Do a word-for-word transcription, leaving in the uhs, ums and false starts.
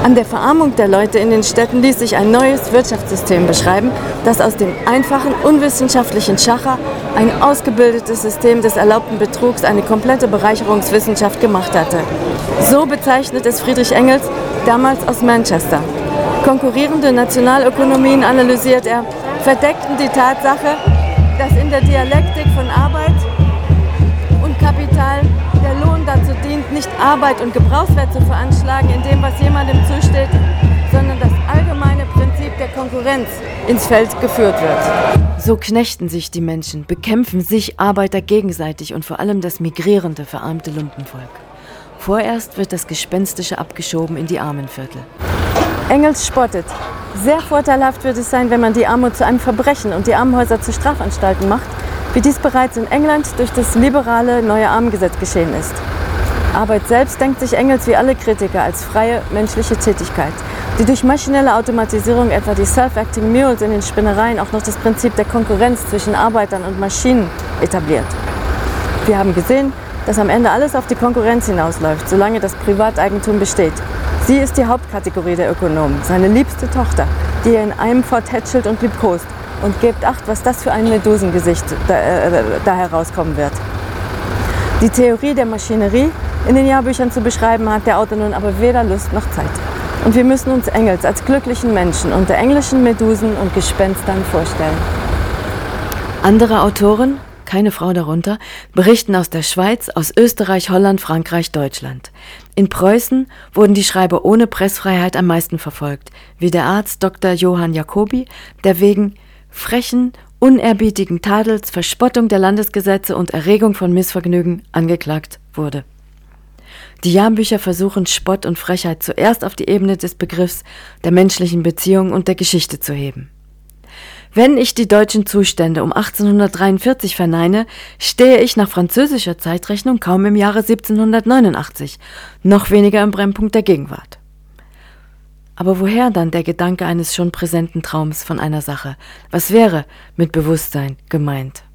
An der Verarmung der Leute in den Städten ließ sich ein neues Wirtschaftssystem beschreiben, das aus dem einfachen, unwissenschaftlichen Schacher ein ausgebildetes System des erlaubten Betrugs, eine komplette Bereicherungswissenschaft gemacht hatte. So bezeichnet es Friedrich Engels, damals aus Manchester. Konkurrierende Nationalökonomien, analysiert er, verdeckten die Tatsache, dass in der Dialektik von Arbeit und Kapital der Lohn dazu dient, nicht Arbeit und Gebrauchswert zu veranschlagen in dem, was jemandem zusteht, sondern das allgemeine Prinzip der Konkurrenz ins Feld geführt wird. So knechten sich die Menschen, bekämpfen sich Arbeiter gegenseitig und vor allem das migrierende, verarmte Lumpenvolk. Vorerst wird das Gespenstische abgeschoben in die Armenviertel. Engels spottet. Sehr vorteilhaft wird es sein, wenn man die Armut zu einem Verbrechen und die Armenhäuser zu Strafanstalten macht, wie dies bereits in England durch das liberale Neue Armengesetz geschehen ist. Arbeit selbst denkt sich Engels wie alle Kritiker als freie menschliche Tätigkeit, die durch maschinelle Automatisierung, etwa die Self-Acting Mules in den Spinnereien, auch noch das Prinzip der Konkurrenz zwischen Arbeitern und Maschinen etabliert. Wir haben gesehen, dass am Ende alles auf die Konkurrenz hinausläuft, solange das Privateigentum besteht. Sie ist die Hauptkategorie der Ökonomen, seine liebste Tochter, die er in einem forttätschelt und liebkost. Und gebt acht, was das für ein Medusengesicht da, äh, da herauskommen wird. Die Theorie der Maschinerie in den Jahrbüchern zu beschreiben, hat der Autor nun aber weder Lust noch Zeit. Und wir müssen uns Engels als glücklichen Menschen unter englischen Medusen und Gespenstern vorstellen. Andere Autoren, keine Frau darunter, berichten aus der Schweiz, aus Österreich, Holland, Frankreich, Deutschland. In Preußen wurden die Schreiber ohne Pressfreiheit am meisten verfolgt, wie der Arzt Doktor Johann Jacobi, der wegen frechen, unerbietigen Tadels, Verspottung der Landesgesetze und Erregung von Missvergnügen angeklagt wurde. Die Jahrbücher versuchen, Spott und Frechheit zuerst auf die Ebene des Begriffs der menschlichen Beziehung und der Geschichte zu heben. Wenn ich die deutschen Zustände um achtzehnhundertdreiundvierzig verneine, stehe ich nach französischer Zeitrechnung kaum im Jahre siebzehnhundertneunundachtzig, noch weniger im Brennpunkt der Gegenwart. Aber woher dann der Gedanke eines schon präsenten Traums von einer Sache? Was wäre mit Bewusstsein gemeint?